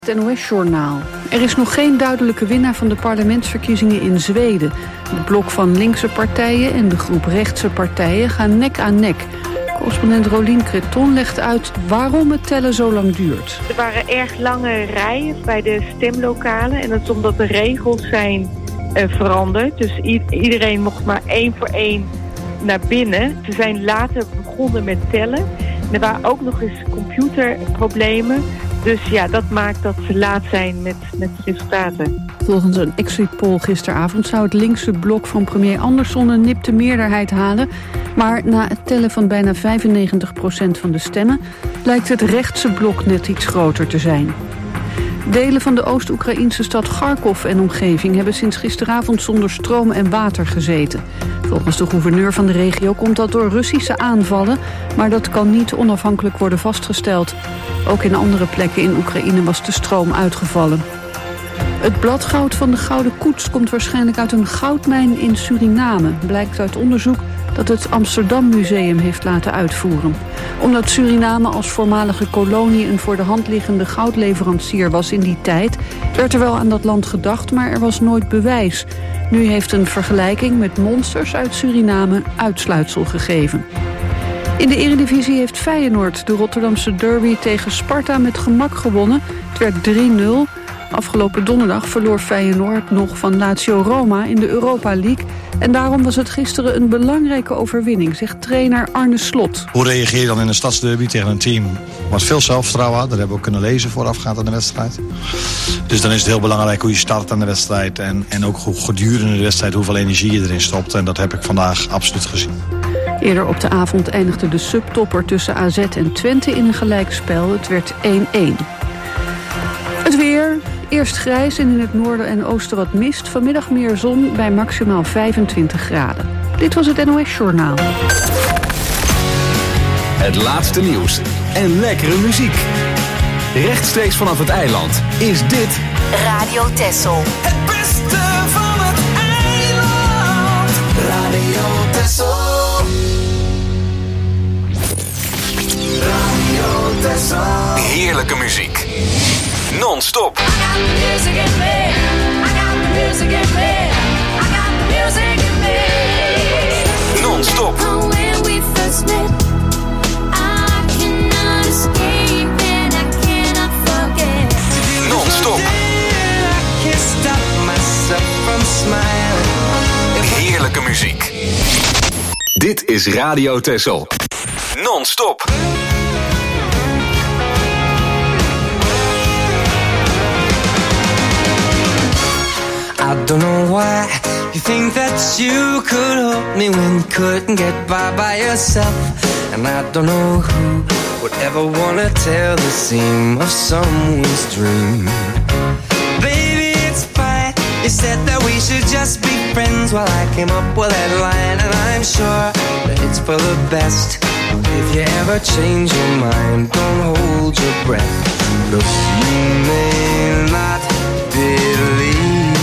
Het NOS-journaal. Er is nog geen duidelijke winnaar van de parlementsverkiezingen in Zweden. Het blok van linkse partijen en de groep rechtse partijen gaan nek aan nek. Correspondent Rolien Creton legt uit waarom het tellen zo lang duurt. Er waren erg lange rijen bij de stemlokalen. En dat is omdat de regels zijn veranderd. Dus iedereen mocht maar 1 voor 1 naar binnen. Ze zijn later begonnen met tellen. Er waren ook nog eens computerproblemen. Dus ja, dat maakt dat ze laat zijn met de resultaten. Volgens een exit poll gisteravond zou het linkse blok van premier Andersson een nipte meerderheid halen. Maar na het tellen van bijna 95% van de stemmen lijkt het rechtse blok net iets groter te zijn. Delen van de Oost-Oekraïnse stad Kharkov en omgeving hebben sinds gisteravond zonder stroom en water gezeten. Volgens de gouverneur van de regio komt dat door Russische aanvallen, maar dat kan niet onafhankelijk worden vastgesteld. Ook in andere plekken in Oekraïne was de stroom uitgevallen. Het bladgoud van de Gouden Koets komt waarschijnlijk uit een goudmijn in Suriname, blijkt uit onderzoek dat het Amsterdam Museum heeft laten uitvoeren. Omdat Suriname als voormalige kolonie een voor de hand liggende goudleverancier was in die tijd, werd er wel aan dat land gedacht, maar er was nooit bewijs. Nu heeft een vergelijking met monsters uit Suriname uitsluitsel gegeven. In de Eredivisie heeft Feyenoord de Rotterdamse derby tegen Sparta met gemak gewonnen. Het werd 3-0. Afgelopen donderdag verloor Feyenoord nog van Lazio Roma in de Europa League. En daarom was het gisteren een belangrijke overwinning, zegt trainer Arne Slot. Hoe reageer je dan in een stadsderby tegen een team wat veel zelfvertrouwen had? Dat hebben we ook kunnen lezen voorafgaand aan de wedstrijd. Dus dan is het heel belangrijk hoe je start aan de wedstrijd. En ook hoe gedurende de wedstrijd hoeveel energie je erin stopt. En dat heb ik vandaag absoluut gezien. Eerder op de avond eindigde de subtopper tussen AZ en Twente in een gelijkspel. Het werd 1-1. Het weer, eerst grijs en in het noorden en oosten wat mist. Vanmiddag meer zon bij maximaal 25 graden. Dit was het NOS-journaal. Het laatste nieuws en lekkere muziek. Rechtstreeks vanaf het eiland is dit Radio Texel. Het beste van het eiland. Radio Texel. Radio Texel. heerlijke muziek. Non-stop. Non-stop. Non-stop. Heerlijke muziek. Dit is Radio Texel. Non-stop. I don't know why you think that you could help me when you couldn't get by yourself. And I don't know who would ever wanna tell the seam of someone's dream. Baby, it's fine. You said that we should just be friends while I came up with that line. And I'm sure that it's for the best. If you ever change your mind, don't hold your breath. Look, you may not believe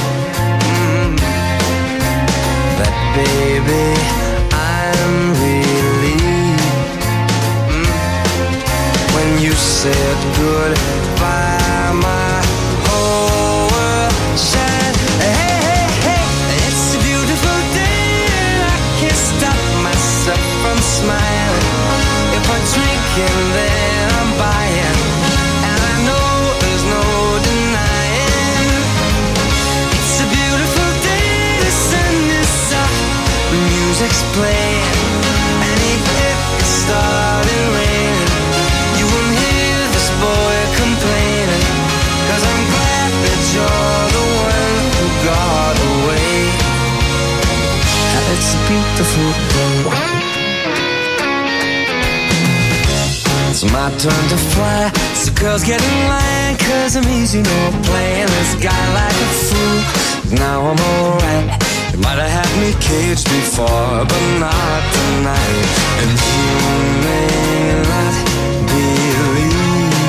that, baby, I'm relieved when you said goodbye, my whole world shined. Hey, hey, hey, it's a beautiful day and I can't stop myself from smiling. If I drink and then I'm buying, and I know there's no denying. It's a beautiful day, the sun is up, the music's playing, and even if it started raining, you won't hear this boy complaining, 'cause I'm glad that you're the one who got away. It's a beautiful day. It's my turn to fly, so girls get in line, 'cause I'm easy, no playing this guy like a fool. Now I'm alright. You might have had me caged before, but not tonight. And you may not believe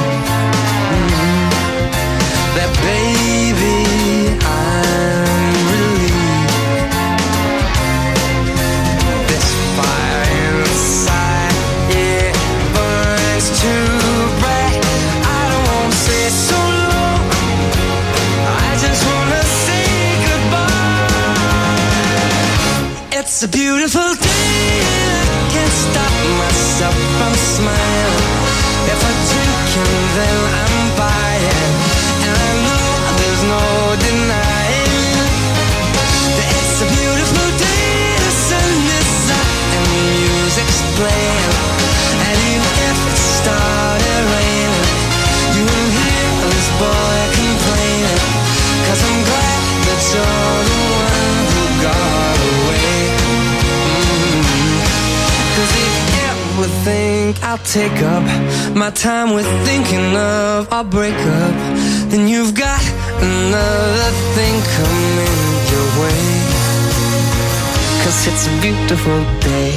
that, baby, I'm relieved. This fire inside, it burns too bright. I don't want to say so long, It's a beautiful day and I can't stop myself from smiling. If I drink and then I'm buying, and I know there's no denying that it's a beautiful day. The sun is up and the music's playing, and even if it started raining, you won't hear this boy complaining, 'cause I'm glad that you're the one who got away. 'Cause if you ever think I'll take up my time with thinking of our breakup, then you've got another thing coming your way. 'Cause it's a beautiful day.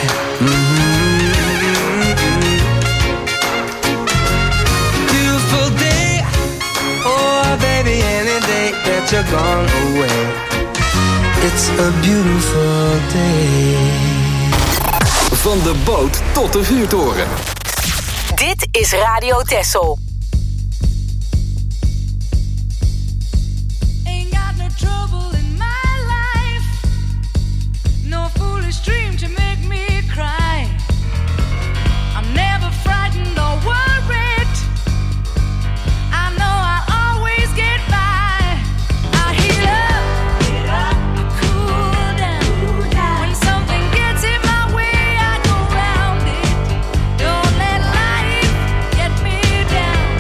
Beautiful day. Oh baby, any day that you're gone away, it's a beautiful day. Van de boot tot de vuurtoren. Dit is Radio Texel. Ain't got no trouble in my life, no foolish dream to make me cry. I'm never frightened or worried, I know I'll always get by. I heat up, I cool down. When something gets in my way, I go round it. Don't let life get me down.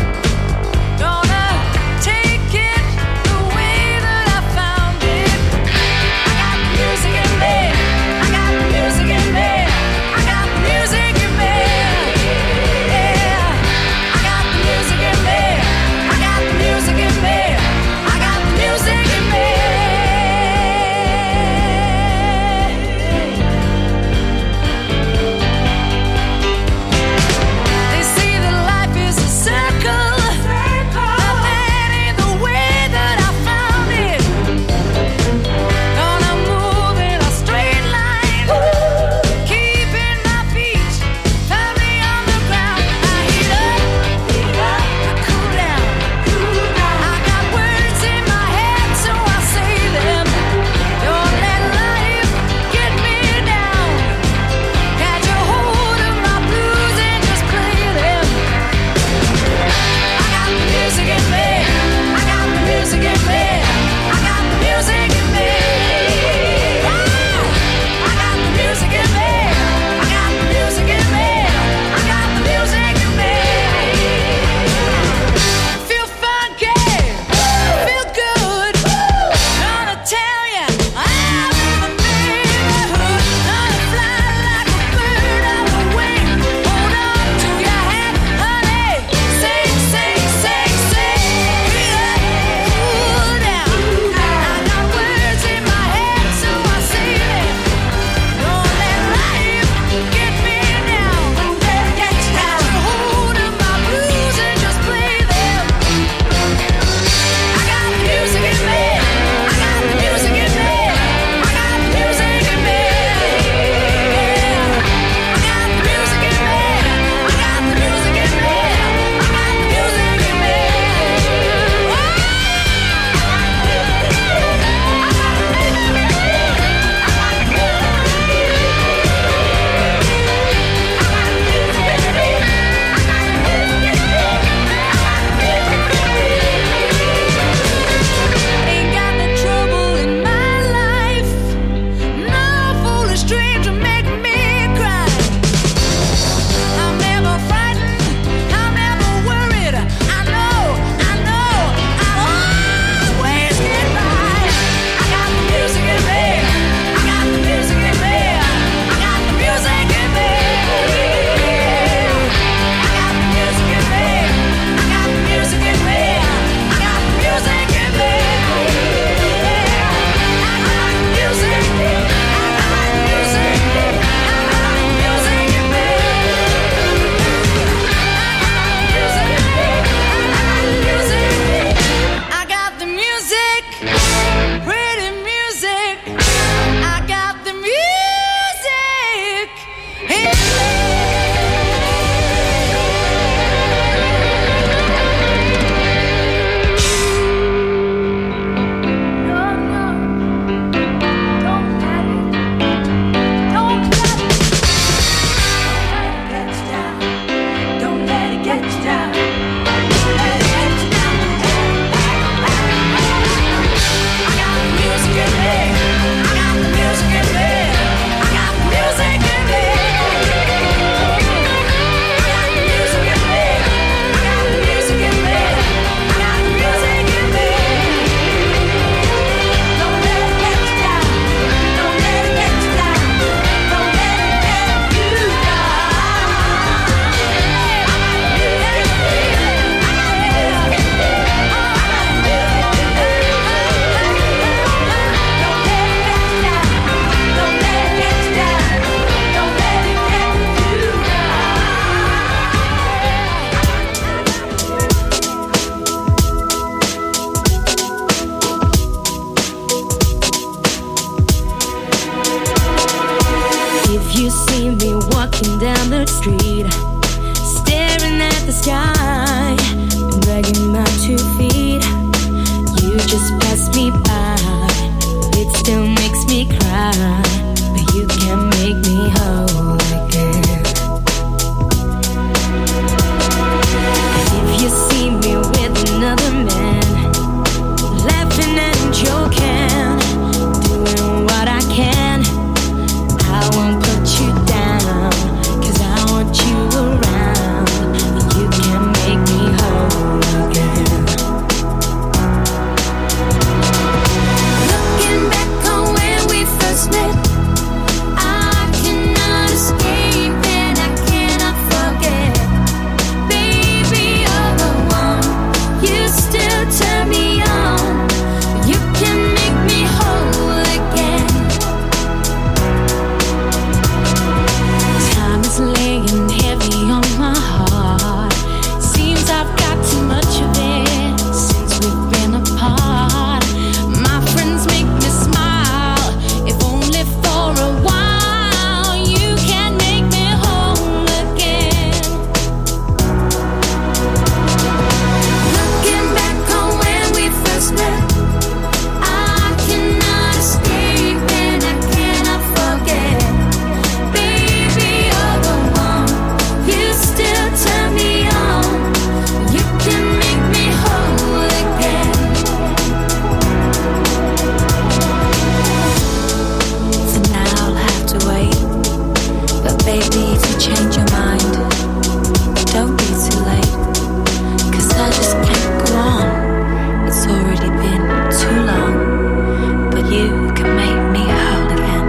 crowded street, staring at the sky, and dragging my 2 feet. You just passed me by, it still makes me cry, but you can make me whole again. If you see me with another man, laughing and joking, doing what I can, I won't put you down, 'cause I want you around. You can make me whole again. Looking back on when we first met, I cannot escape and I cannot forget. Baby, you're the one, you still turn me on. You can make me whole again. Time is laying heavy on my heart. Seems I've got too much of it since we've been apart. My friends make me smile, if only for a while. You can make me whole again. Looking back on when we first met, I cannot escape and I cannot forget. Baby, you're the one, you still turn me on. You can make me whole again. For now I'll have to wait, but baby, if you change your mind, don't be too late, 'cause I just can't go on. It's already been too long, but you can make me whole again.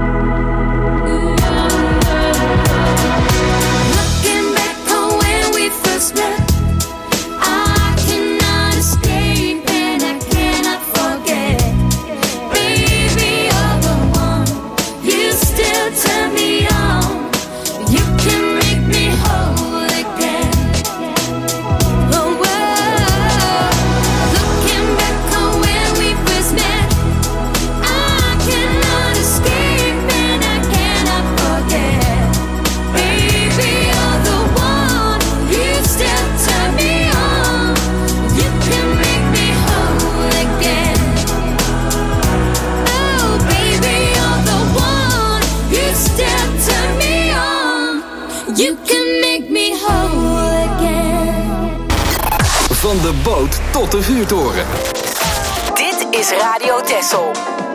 Looking back on when we first met, I cannot escape and I cannot forget. Baby, you're the one, you still turn me on. You can make me whole again. Oh, whoa. Looking back on when we first met, I cannot escape and I cannot forget. Baby, you're the one, you still turn me on. You can make me whole again. Oh, baby, you're the one, you still turn me on. You can make me whole again. Van de boot tot de vuurtoren. Dit is Radio Texel.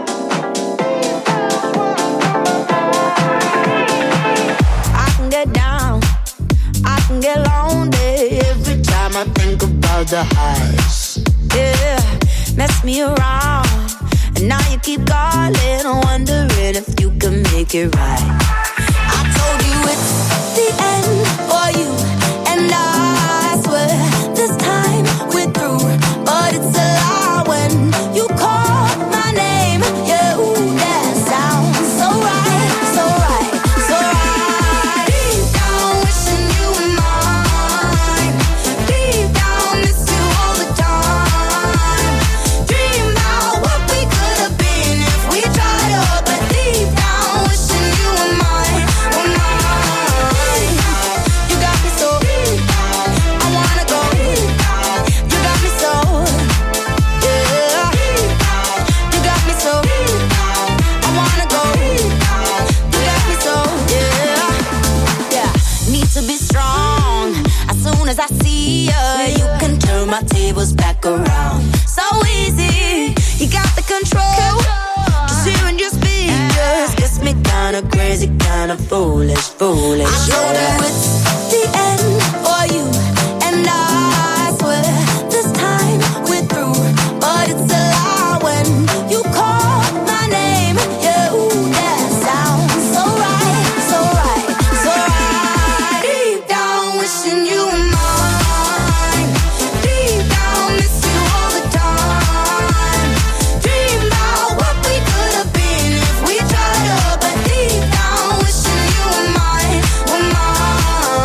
I can get down, I can get lonely every time I think about the highs. Yeah, mess me around, and now you keep calling, wondering if you can make it right. I told you it's the end for you, and I swear this time we're through, but it's a lie when you call my name. Yeah, ooh, that sounds so right, so right, so right. Deep down, wishing you were mine. Deep down, miss you all the time. Dream about what we could have been if we tried up, but deep down, wishing you were mine, were mine. You got me so, I wanna go. You got me so, yeah. You got me so, I wanna go. You got me so, yeah. Yeah, need to be strong. As soon as I see you, you can turn my tables back around. So easy, you got the control. Just hearing your speech gets me kinda crazy, kinda foolish, foolish. I told you it's the end for you, and I swear this time we're through, but it's a lie when you call my name. Yeah, ooh, that sounds so right, so right, so right. Deep down, wishing you were mine. Deep down, miss you all the time. Dream about what we could have been if we tried up, but deep down, wishing you were mine, were mine.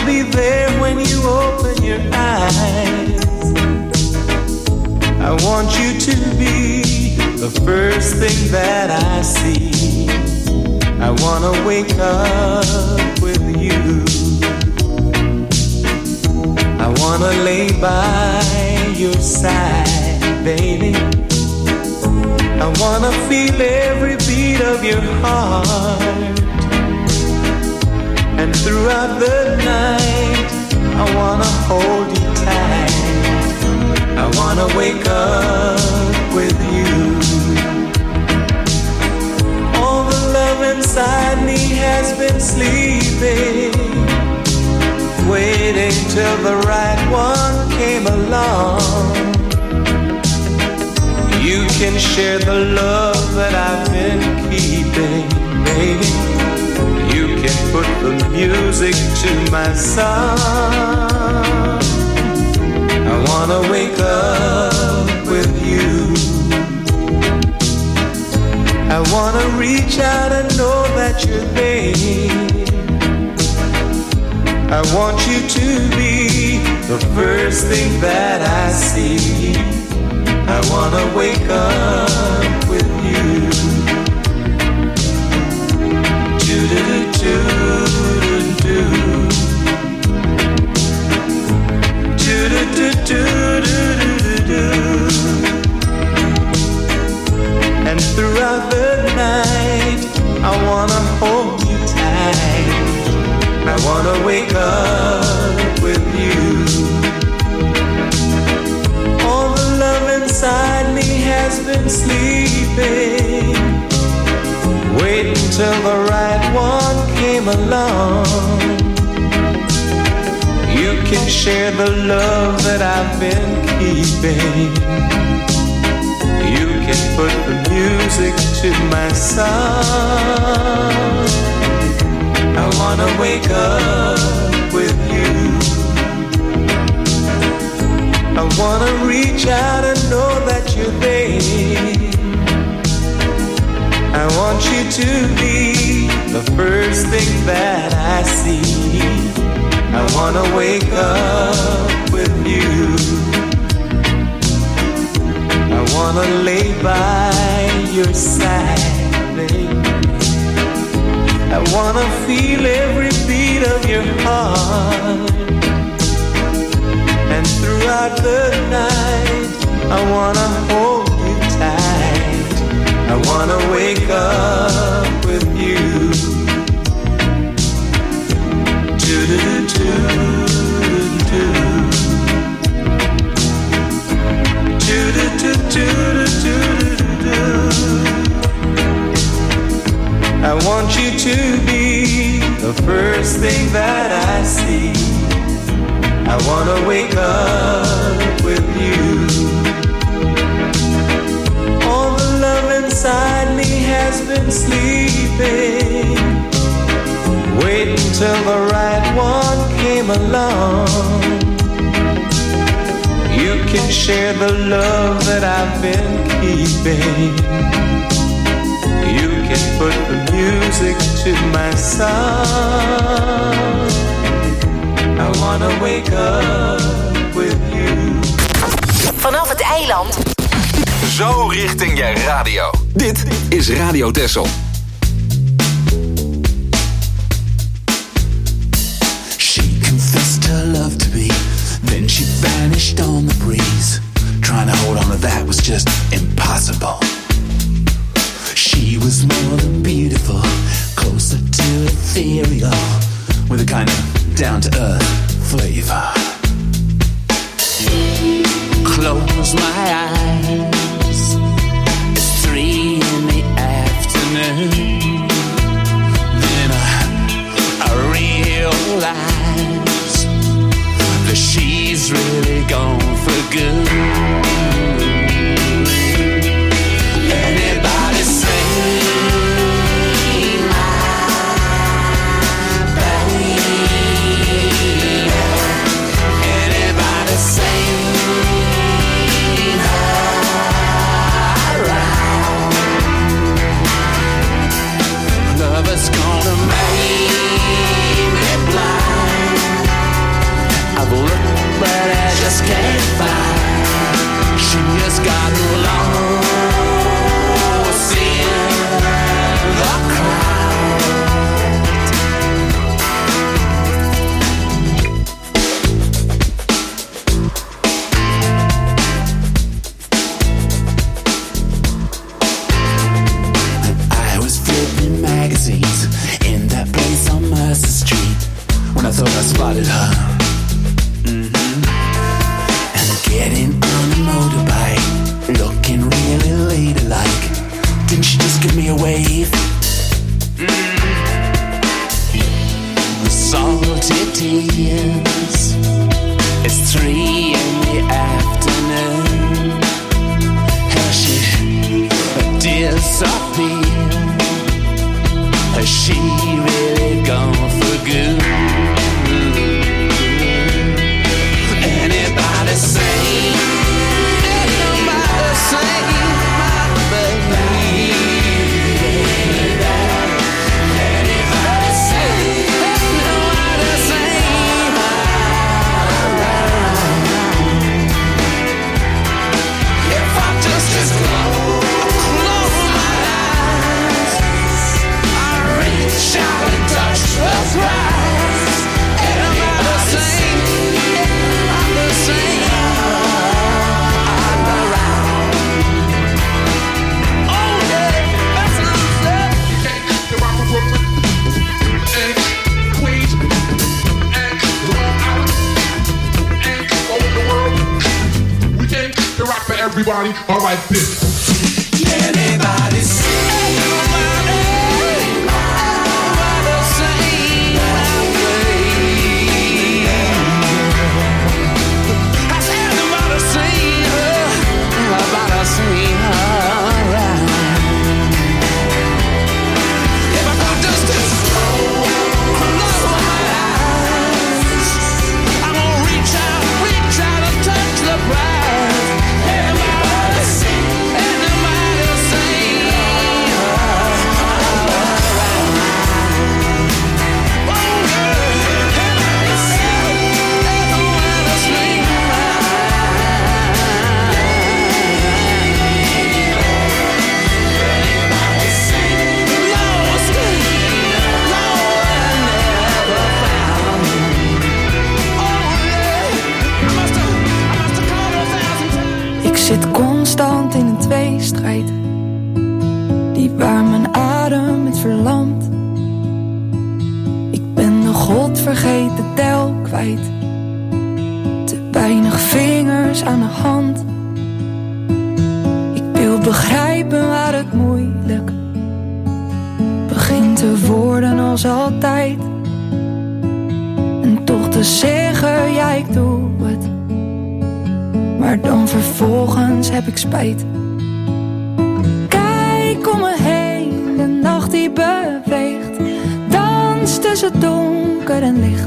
be there when you open your eyes. I want you to be the first thing that I see. I wanna wake up with you. I wanna lay by your side, baby. I wanna feel every beat of your heart. And throughout the night, I wanna hold you tight. I wanna wake up with you. All the love inside me has been sleeping, waiting till the right one came along. You can share the love that I've been keeping, baby. You can put the music to my song. I wanna wake up with you. I wanna reach out and know that you're there. I want you to be the first thing that I see. I wanna wake up with you. Do-do-do-do-do-do. Do-do-do-do-do-do-do. And throughout the night, I wanna hold you tight. I wanna wake up with you. All the love inside me has been sleeping, waiting till the right one came along. You can share the love that I've been keeping. You can put the music to my song. I wanna wake up with you. I wanna reach out and know that you're there. I want you to be the first thing that I see. I wanna wake up with you. I wanna lay by your side, baby. I wanna feel every beat of your heart. And throughout the night, I wanna hold you tight. I wanna wake up with you. Do-do-do-do-do. Do-do-do-do-do-do. I want you to be the first thing that I see. I wanna wake up with you. All the love inside me has been sleeping, waiting till the right one came along. You can share the love that I've been keeping. You can put the music to my song. I wanna wake up with you. Vanaf het eiland. Zo richting je radio. Dit is Radio Texel. She confessed her love to me, then she vanished on the breeze. Trying to hold on to that was just impossible. She was more than beautiful, closer to ethereal, with a kind of down-to-earth flavor. Close my eyes, it's 3 in the afternoon. Then I realize that she's really gone for good. Anybody say anybody save her? spotted her. And getting on a motorbike, looking really ladylike. Didn't she just give me a wave? Salty tears. It's 3 in the afternoon. Has she disappeared? Has she really gone for good? Anybody sing? Anybody sing? My baby. Anybody sing? Anybody sing? If I just close my eyes, I reach out and touch the prize. Anybody sing? Anybody sing? Oh yeah, that's what I'm saying. The rock from Brooklyn and Queens and Long Island and all over the world. We came to rock for everybody. All right, this. Anybody sing? Anybody sing? My baby. Has anybody seen her? Anybody seen her? If I could just close my eyes, I'm gonna reach out and touch the prize. Anybody sing? Anybody sing? Oh girl, anybody sing? Anybody sing? Anybody sing? Lost, Lord, never found. Oh yeah, I must have called 1,000 times. Ik zit constant in een tweestrijd, die waar mijn adem het verlamt. Ik ben de godvergeten tel kwijt, te weinig vingers aan de hand. Ik wil begrijpen waar het moeilijk begint te worden als altijd. En toch te zeggen, ja ik doe het, maar dan vervolgens heb ik spijt. Kijk om me heen, de nacht die beweegt, dans tussen donker en licht.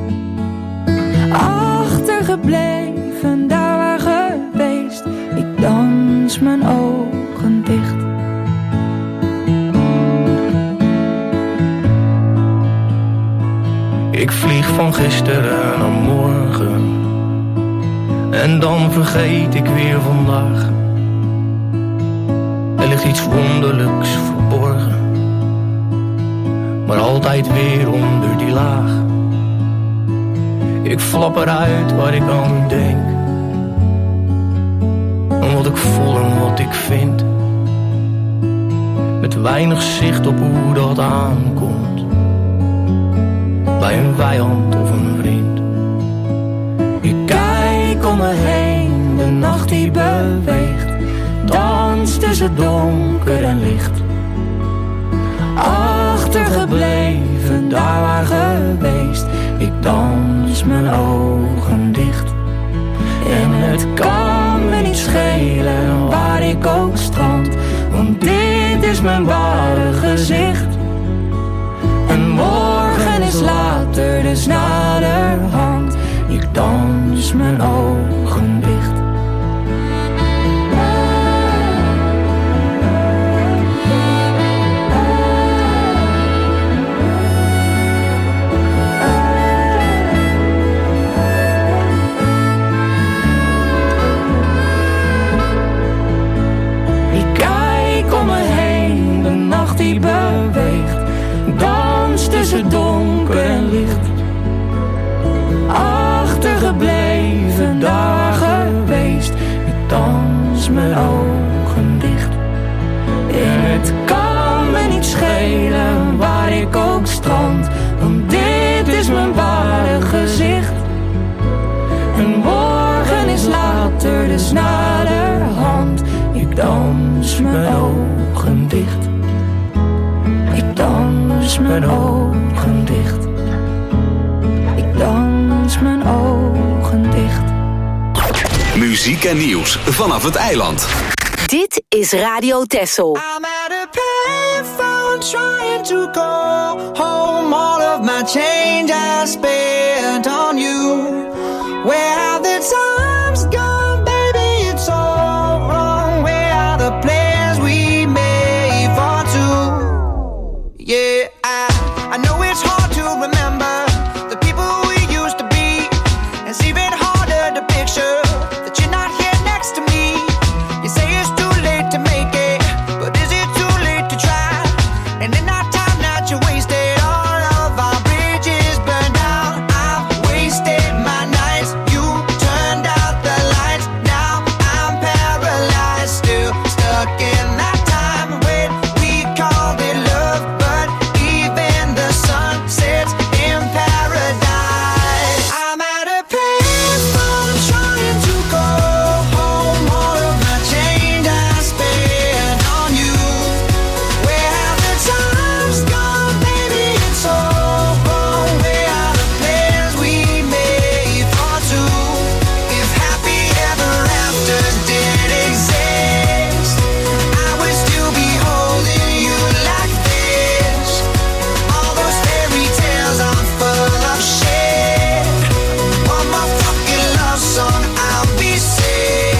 Achtergebleven, daar waar geweest, ik dans mijn ogen dicht. Ik vlieg van gisteren naar morgen en dan vergeet ik weer vandaag. Er ligt iets wonderlijks verborgen, maar altijd weer onder die laag. Ik flap eruit waar ik aan denk, en wat ik voel en wat ik vind, met weinig zicht op hoe dat aankomt, bij een vijand of een vriend. Ik kijk om me heen, de nacht die beweegt, dans tussen donker en licht. Achtergebleven, daar waar geweest, ik dans mijn ogen dicht. En het kan me niet schelen waar ik ook strand, want dit is mijn ware gezicht. En morgen is later, dus naderhand, ik dans mijn ogen dicht. Die beweegt, dans tussen donker en licht. Achtergebleven, daar dans mijn ogen dicht. Ik dans mijn ogen dicht. Ik dans mijn ogen dicht. Muziek en nieuws vanaf het eiland. Dit is Radio Texel. I'm at a payphone trying to go home. All of my change I spent on you. Where have the times gone, baby? It's all wrong. Where are the plans we made for two? Yeah, I know it's hard to remember the people we used to be. It's even harder to picture that you're not here next to me. You say it's too late to make it, but is it too late to try? And in our time that you wasted, all of our bridges burned down. I've wasted my nights, you turned out the lights. Now I'm paralyzed, still stuck in that time when we called it love. But even the sun sets in paradise. I'm at a payphone trying to go home. All of my change I spent on you. Where have the times gone, baby? It's all wrong. Where are the plans we made for two? If happy ever afters did exist, I would still be holding you like this. All those fairy tales are full of shit. One more fucking love song, I'll be sick.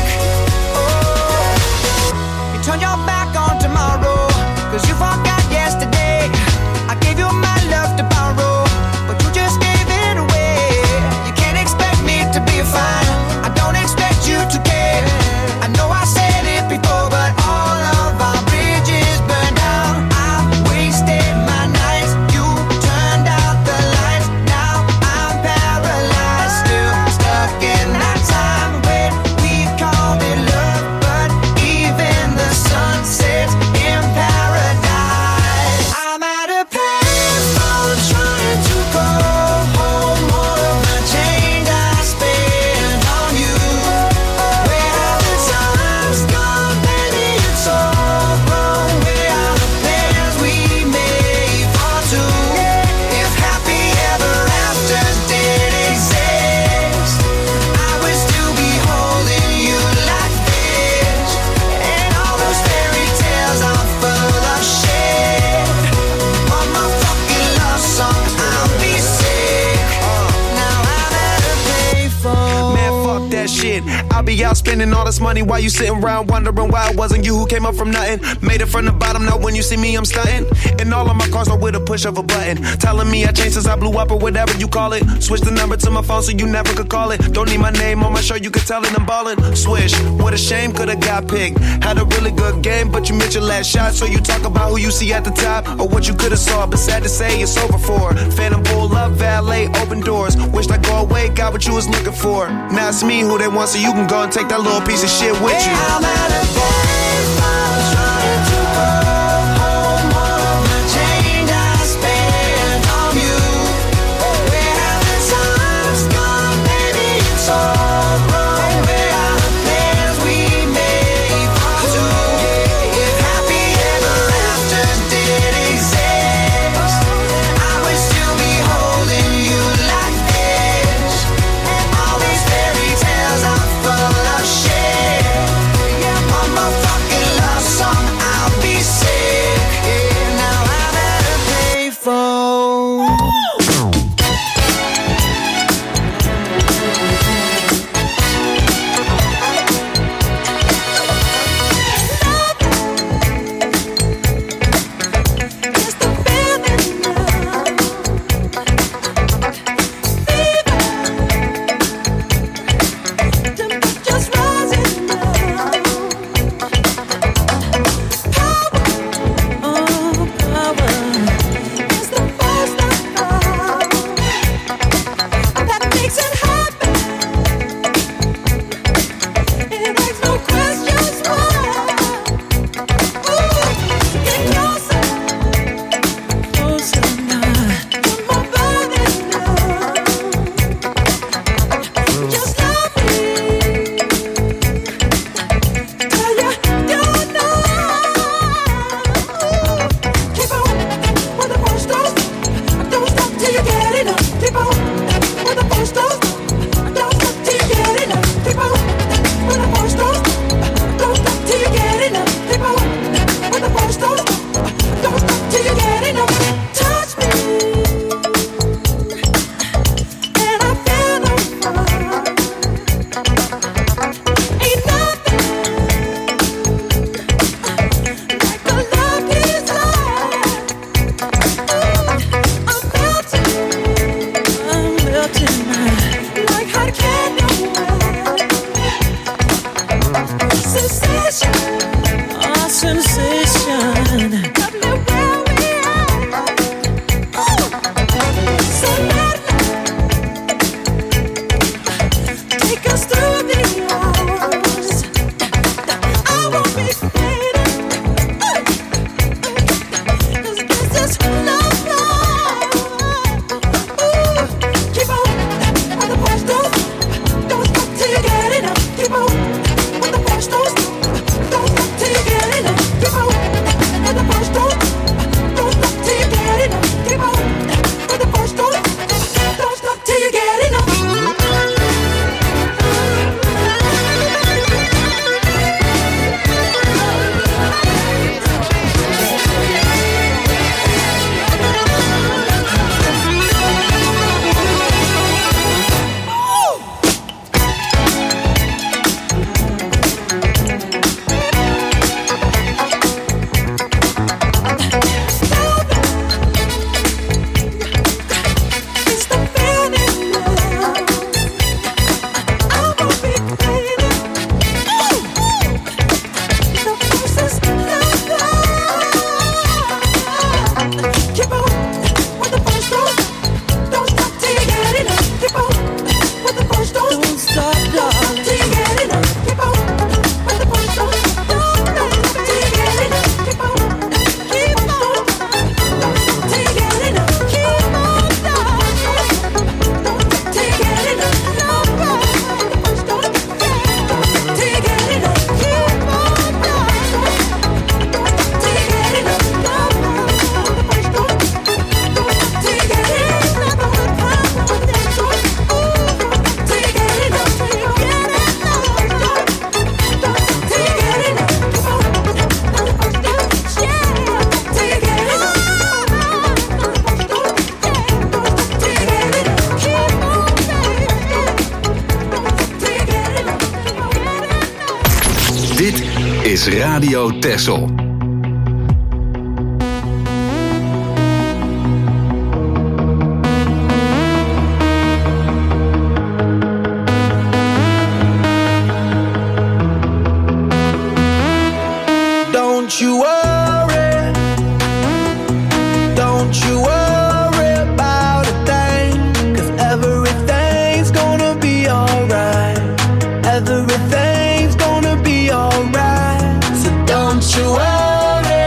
You turn your back on tomorrow, cause you forgot yesterday. I gave you my love to borrow, but you just gave it away. You can't expect me to be fine, I don't expect you to care. I know I said it before, but all of our bridges burned down. I wasted my nights, you turned out the lights. Now I'm paralyzed, still stuck in that time when we called it love. But even the sun sets in paradise. I'm at a payphone trying to go home. All of my change I spent on you. Where have the times gone, baby? It's all wrong. Where are the plans we made for two? If happy ever afters did exist, I would still be holding you like this. And all those fairy tales are full of shit. One more fucking love song, I'll be sick. Now I'm at a payphone. Man, fuck that shit. I'll be out spending all this money while you sitting around wondering why it wasn't you who came up from nothing. Made it from the bottom, now when you see me, I'm stunting. And all of my cars are with a push of a button. Telling me I changed since I blew up or whatever you call it. Switch the number to my phone so you never could call it. Don't need my name on my show, you could tell it I'm ballin'. Swish, what a shame, could've got picked. Had a really good game, but you missed your last shot. So you talk about who you see at the top or what you could've saw. But sad to say, it's over for. Phantom pull up, valet, open doors. Wished I go away, got what you was looking for. Now it's me who they want, so you can go and take that little piece of shit with you. I'm at a payphone trying to go home. All of my change I spent on you. Where have the times gone, baby? It's all wrong. Where are the plans we made for two? If happy ever afters did exist, I would still be holding you like this. And all these fairy tales are full of shit. One more fucking is Radio Texel. Don't you worry, don't you worry about a thing, 'cause everything's gonna be alright. Everything's gonna be alright. So don't you worry,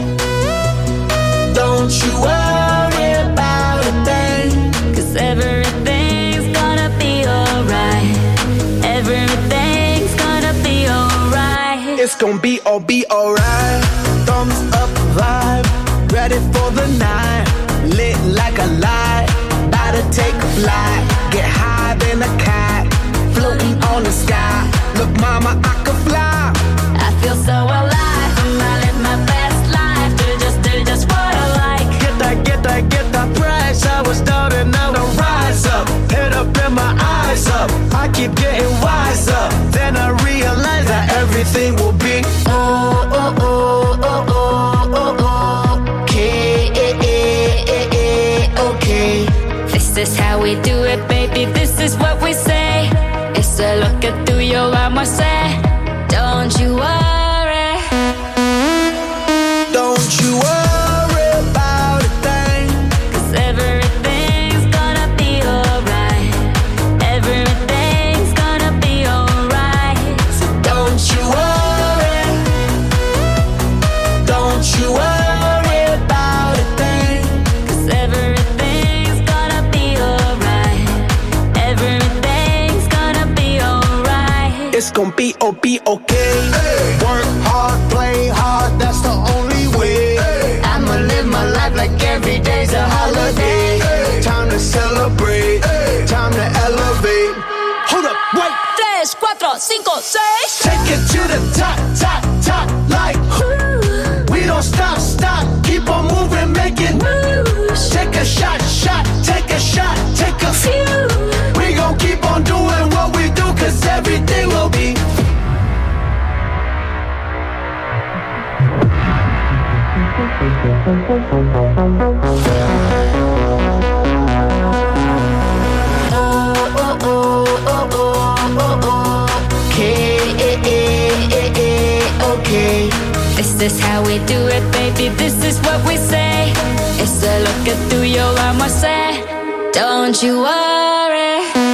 don't you worry about a thing, 'cause everything's gonna be alright. Everything's gonna be alright. It's gonna be alright. Thumbs up vibe, ready for the night. Lit like a light, about to take a flight. Get high than a cat, floating on the sky. Look, mama, I could fly. I feel so alive. I live my best life. Do just what I like. Get that price. I was down and now I rise up. Head up and my eyes up. I keep getting wiser. Then I realize that everything will be okay. This is how we do it, baby. This is what we say. It's a look at through your armor, say. Don't you worry. Don't you worry about a thing, 'cause everything's gonna be alright. Everything's gonna be alright. So don't you worry. Don't you worry about a thing, 'cause everything's gonna be alright. Everything's gonna be alright. It's gonna be okay. Hey. Work hard, play hard, that's the only way. Hey. I'ma live my life like every day's a holiday. Hey. Time to celebrate, hey. Time to elevate. Hold up, wait. 3, 4, 5, 6. Take it to the top, top, top, like we don't stop, keep on moving, making moves. Take a shot, take a shot, take a few. We gon' keep on doing what we do, 'cause everything will be. Okay. This is how we do it, baby. This is what we say. It's a look at through your armor, say. Don't you worry.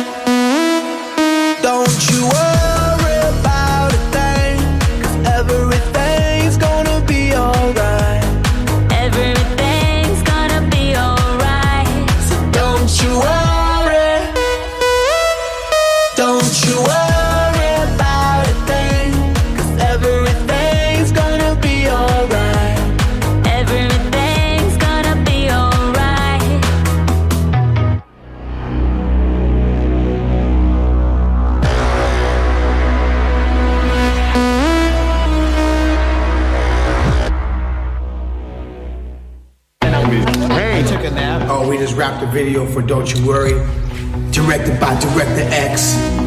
Don't you worry about a thing, 'cause everything's gonna be alright. Everything's gonna be alright. So don't you worry. Don't you worry about a thing, 'cause everything's gonna be alright. Everything's gonna be alright. Hey, took a nap. Oh, we just wrapped the video for Don't You Worry, directed by Director X.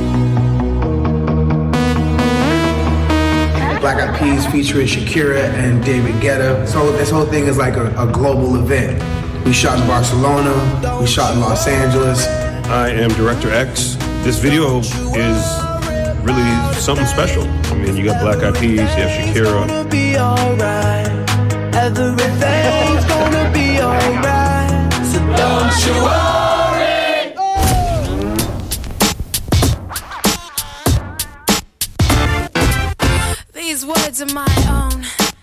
Black Eyed Peas featuring Shakira and David Guetta. So this whole thing is like a global event. We shot in Barcelona, we shot in Los Angeles. I am Director X. This video is really something special. I mean, you got Black Eyed Peas, you have Shakira. Be alright. Everything's gonna be alright. So don't you worry. These words are my own.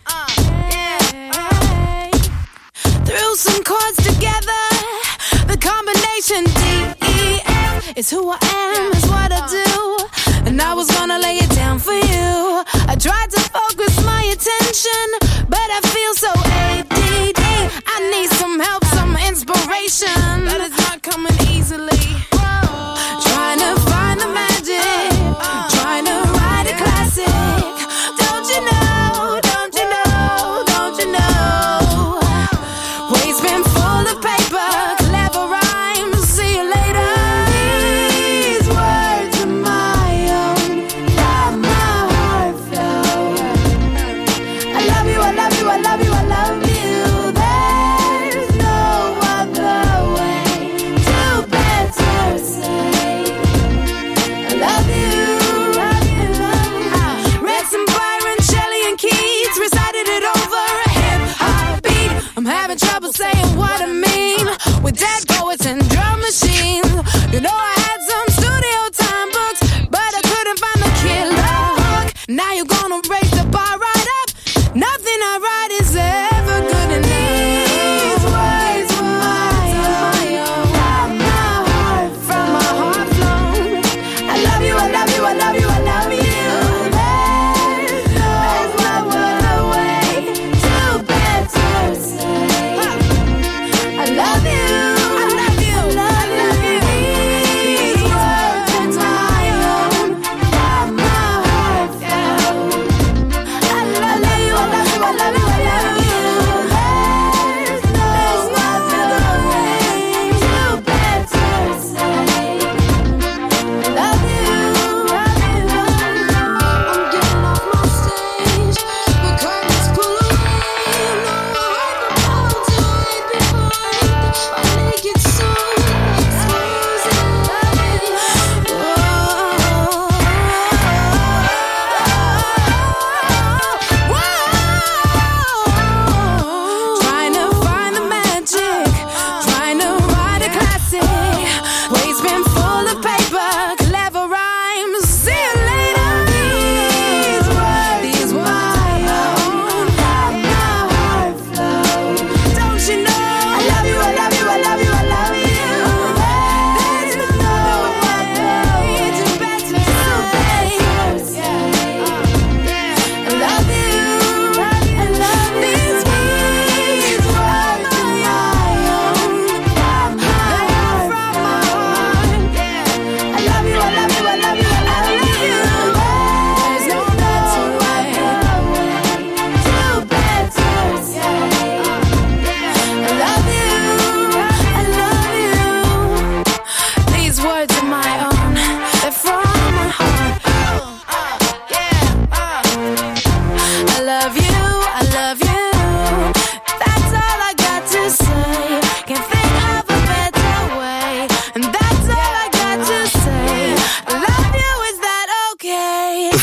Threw some chords together. The combination D-E-F is who I am, is what I do. And I was gonna lay it down for you. I tried to focus my attention, but I feel so ADD. I need some help, some inspiration, but it's not coming easily. Trying to find the magic, trying to write a classic. Don't you know, don't you know, don't you know? Waves been full of paper, clever rhymes, see you later. These words are my own, from my heart flow.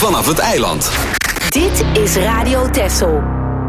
vanaf het eiland. Dit is Radio Texel.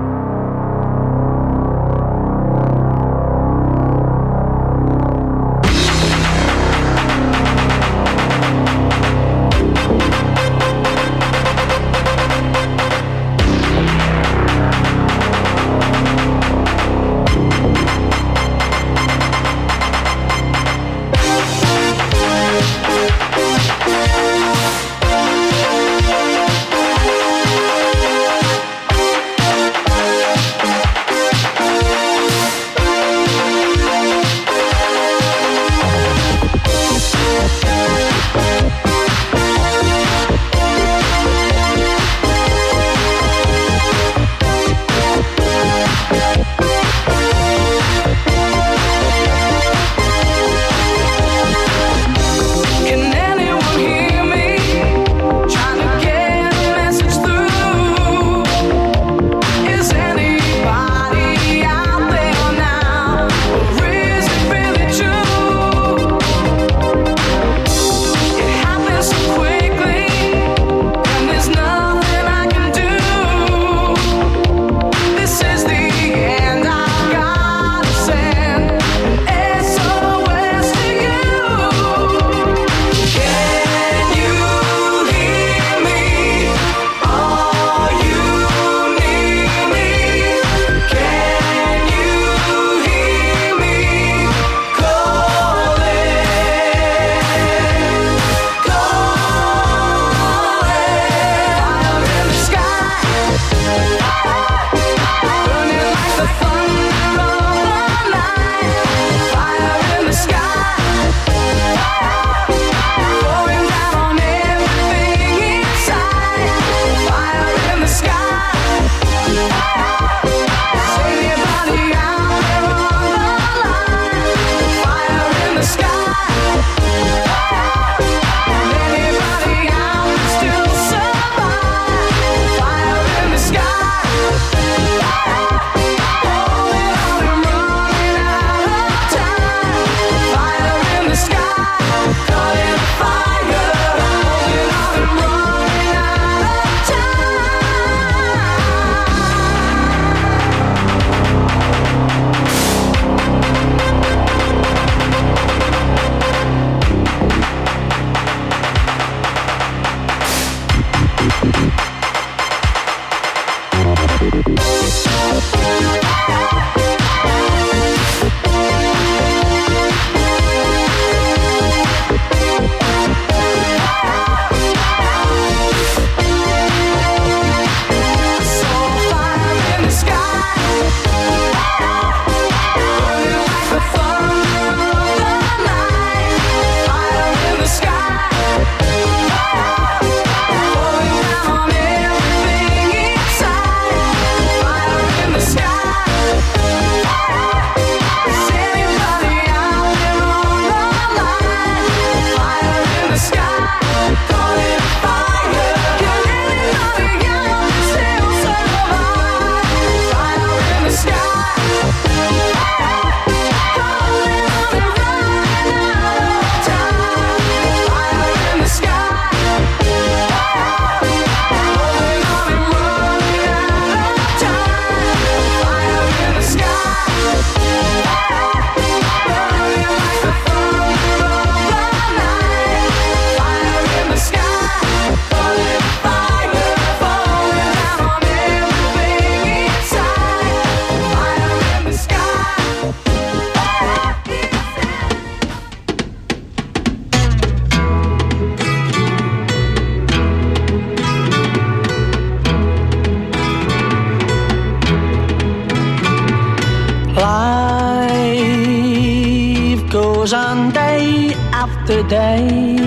goes on day after day.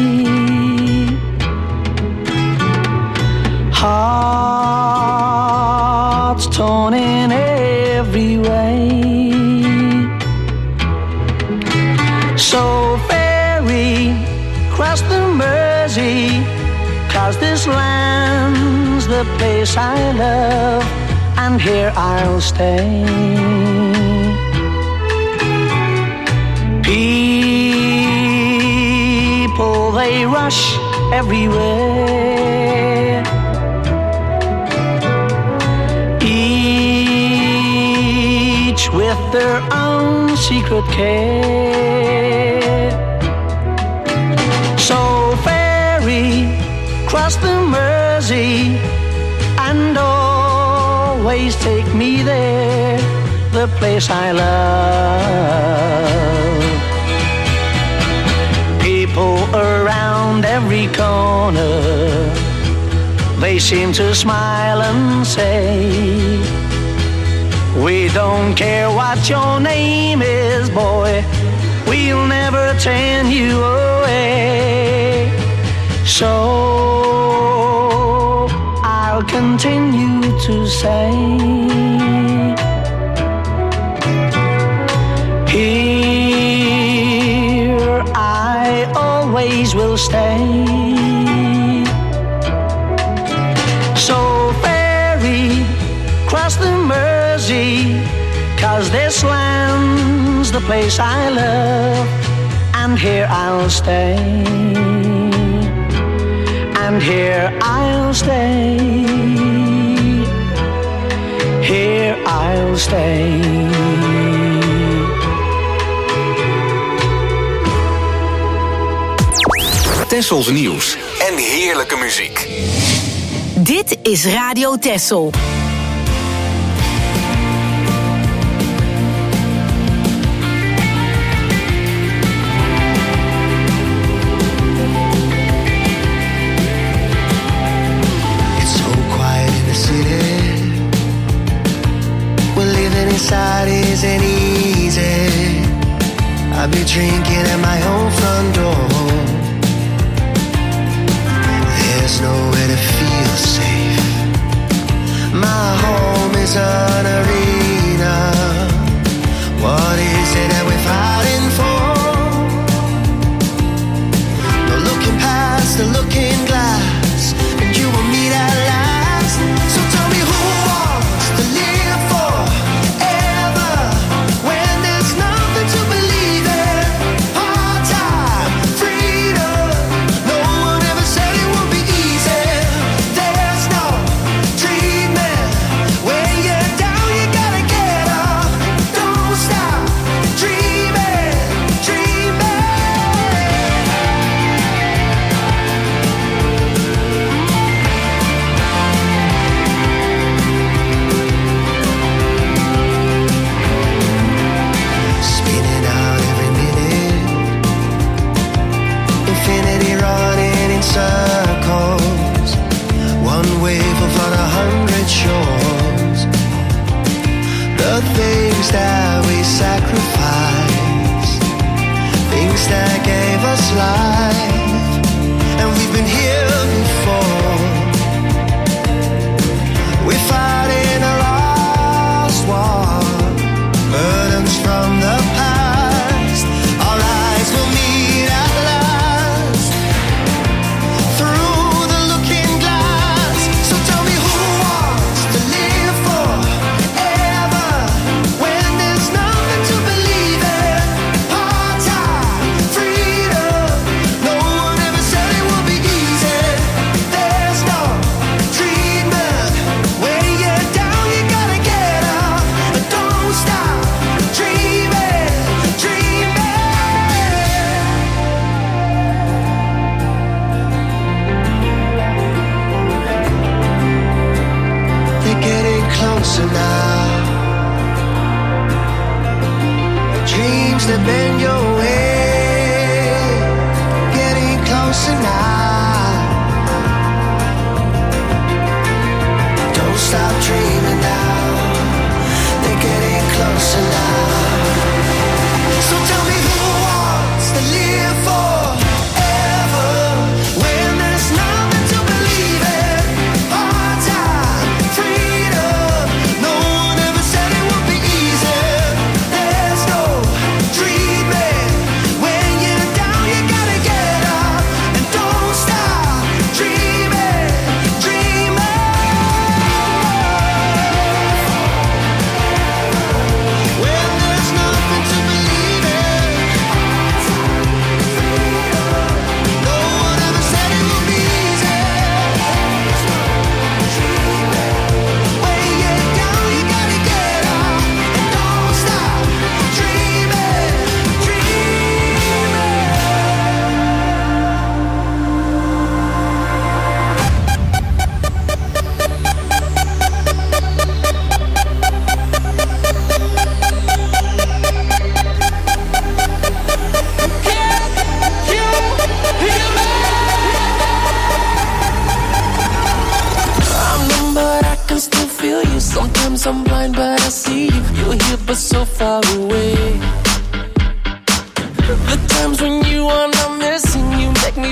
Hearts torn in every way. So ferry cross the Mersey, 'cause this land's the place I love, and here I'll stay. People, they rush everywhere, with their own secret care. So ferry, cross the Mersey, and always take me there, the place I love. People around every corner, they seem to smile and say, we don't care what your name is, boy, we'll never turn you away. So I'll continue to say, here I always will stay. So ferry, cross the Mersey, 'cause this land's the place I love, and here I'll stay, and here I'll stay, here I'll stay. Tessels nieuws en heerlijke muziek. Dit is Radio Tessel. Inside isn't easy. I'll be drinking at my own front door. There's nowhere to feel safe. My home is an arena. What is it that we're fighting for? No looking past the looking glass, and you will meet at last. So tell me who wants to live for? Circles, one wave of on 100 shores. The things that we sacrificed, things that gave us life, and we've been here before. We're fighting a lost war, burdens from the past. Our eyes will meet at last. Through the looking glass. So tell me who wants to live forever when there's nothing to believe in. Part-time freedom. No one ever said it would be easy. There's no treatment. When you're down, you gotta get up. But don't stop dreaming, dreaming. They're getting closer now. Dreams that bend your way, getting closer now. Don't stop dreaming now. They're getting closer now. So tell me who wants to live forever when there's nothing to believe in. Part-time freedom. No one ever said it would be easy. There's no dreaming. When you're down, you gotta get up. And don't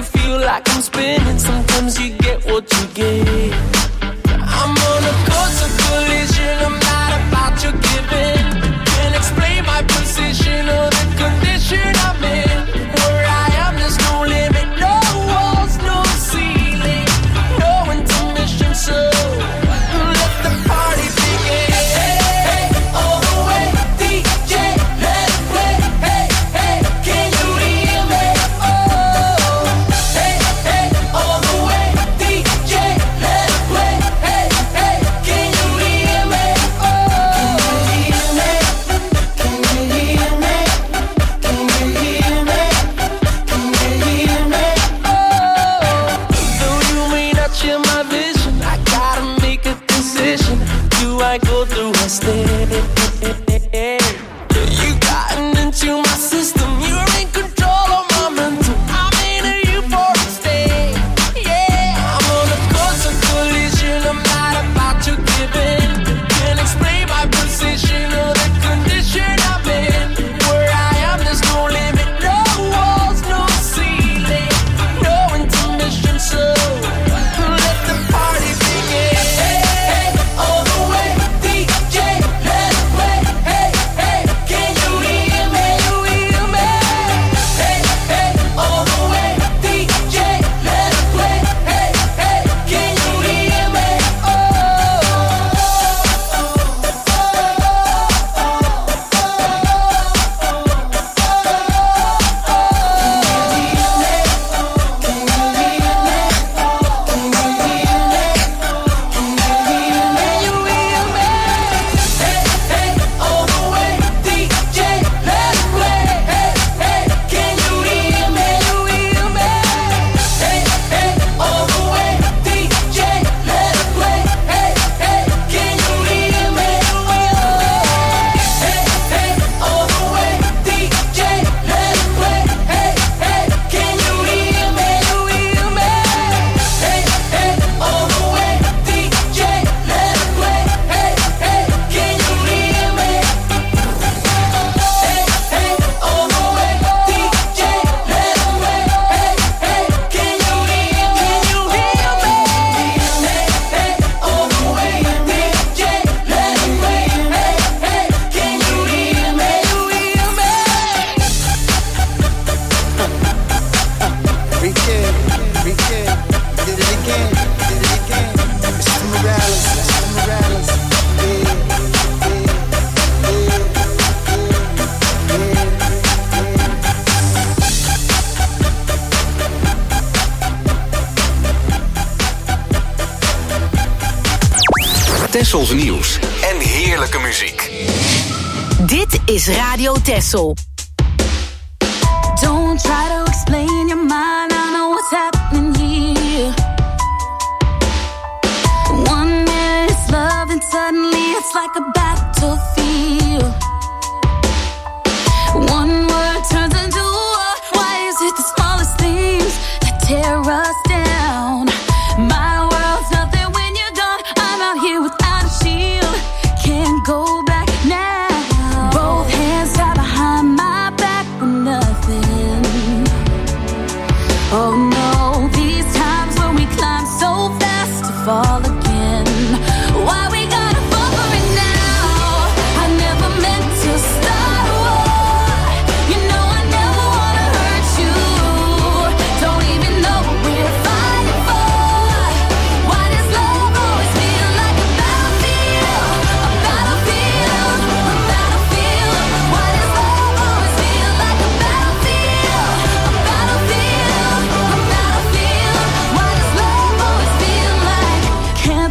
you feel like I'm spinning. Sometimes you get what you get. I'm on a course of collision. I'm not about your giving. Can't explain my position or the condition I'm in. Where I am, there's no limit, no walls, no ceiling, no intermission. So let the party begin. Hey, hey, all the way, DJ, let it play. Hey, hey, can you hear me? Oh, hey, hey, all the way, DJ, let it play. Hey, hey, can you hear me? Oh, can you hear me? Can you hear me? Can you hear me? Oh, though you may not share my vision, I gotta make a decision. Do I go through a step? You gotten into my system. You're in control of my mental. I'm in a euphoric state. Yeah, I'm on a course of collision. I'm not about to give in. Can't explain my position or the condition I'm in. Where I am, there's no limit, no walls, no ceiling, no intermission. So let the party begin. Hey, hey, all the way, DJ, let it play. Hey, hey, can you hear me? You hear me? Hey, hey, all the way, DJ, let it play. Hey, hey, can you hear me? Oh, Tessels nieuws en heerlijke muziek. Dit is Radio Tessel. Don't try to explain your mind, I know what's happening here. 1 minute it's love and suddenly it's like a battlefield. One word turns into war. Why is it the smallest things that tear us down? My world's nothing when you're gone. I'm out here without a shield, can't go back now. Both hands tied behind my back for nothing. Oh no, these times when we climb so fast to fall again. Why we gotta fall for it now? I never meant to start a war. You know I never wanna hurt you. Don't even know what we're fighting for. Why does love always feel like a battlefield? A battlefield, a battlefield. Why does love always feel like a battlefield? A battlefield, a battlefield. Why does love always feel like? Can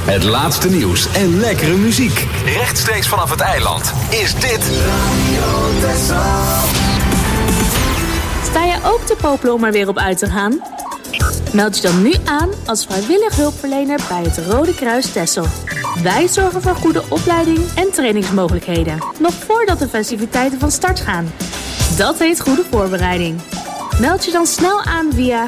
Het laatste nieuws en lekkere muziek. Rechtstreeks vanaf het eiland is dit Radio Texel. Sta je ook te popelen om er weer op uit te gaan? Meld je dan nu aan als vrijwillig hulpverlener bij het Rode Kruis Texel. Wij zorgen voor goede opleiding en trainingsmogelijkheden. Nog voordat de festiviteiten van start gaan. Dat heet goede voorbereiding. Meld je dan snel aan via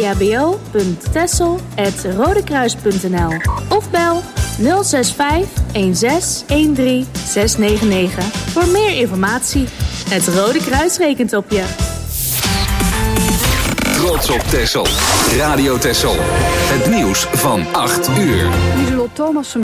ehbo.texel@rodekruis.nl of bel 065 16 13 699 voor meer informatie. Het Rode Kruis rekent op je. Trots op Texel. Radio Texel. Het nieuws van 8 uur. Lieselot Thomassen